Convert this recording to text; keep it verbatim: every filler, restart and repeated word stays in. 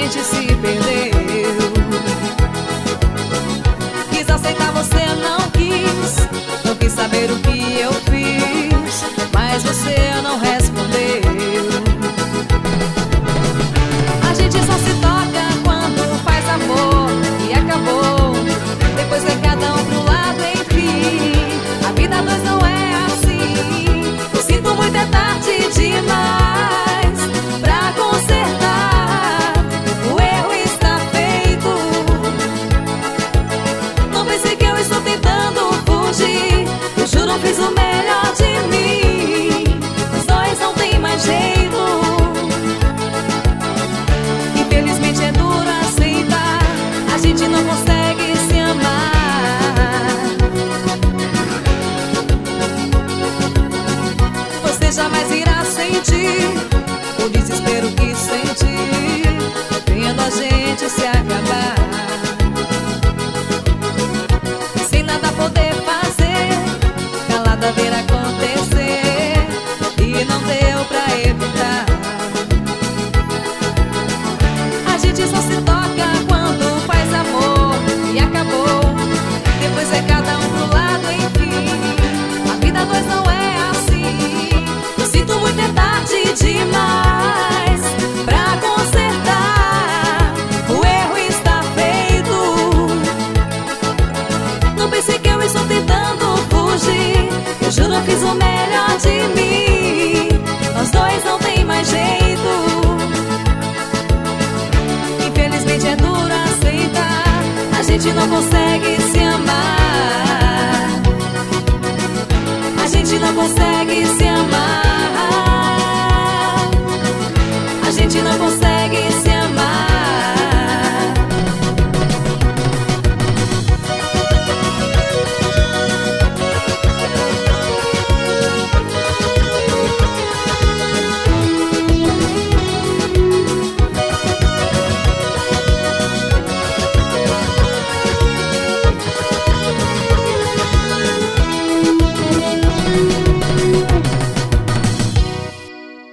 gente se perdeu. Quis aceitar, você não quis. Não quis saber o que eu fiz, mas você não respondeu. A gente só se toca quando faz amor e acabou. Depois vai cada um pro lado, enfim. A vida dois não é assim. Eu sinto muito, é tarde demais pra consertar. O erro está feito. Não pense que eu estou tentando fugir. Eu juro, eu fiz o melhor de mim. Os dois não tem mais jeito. Infelizmente é duro aceitar. A gente não consegue se amar. Você jamais irá sentir o desespero que senti vendo a gente se acabar. Sem nada poder fazer, calada ver acontecer, e não deu pra evitar. A gente só se toca quando faz amor e acabou. Depois é cada um pro lado, enfim. A vida dois não é assim. Eu sinto muito, é tarde demais pra consertar. O erro está feito. Não pense que eu estou tentando fugir. Eu juro, eu fiz o melhor de mim. Nós dois não tem mais jeito. Infelizmente é duro aceitar. A gente não consegue se amar. A gente não consegue se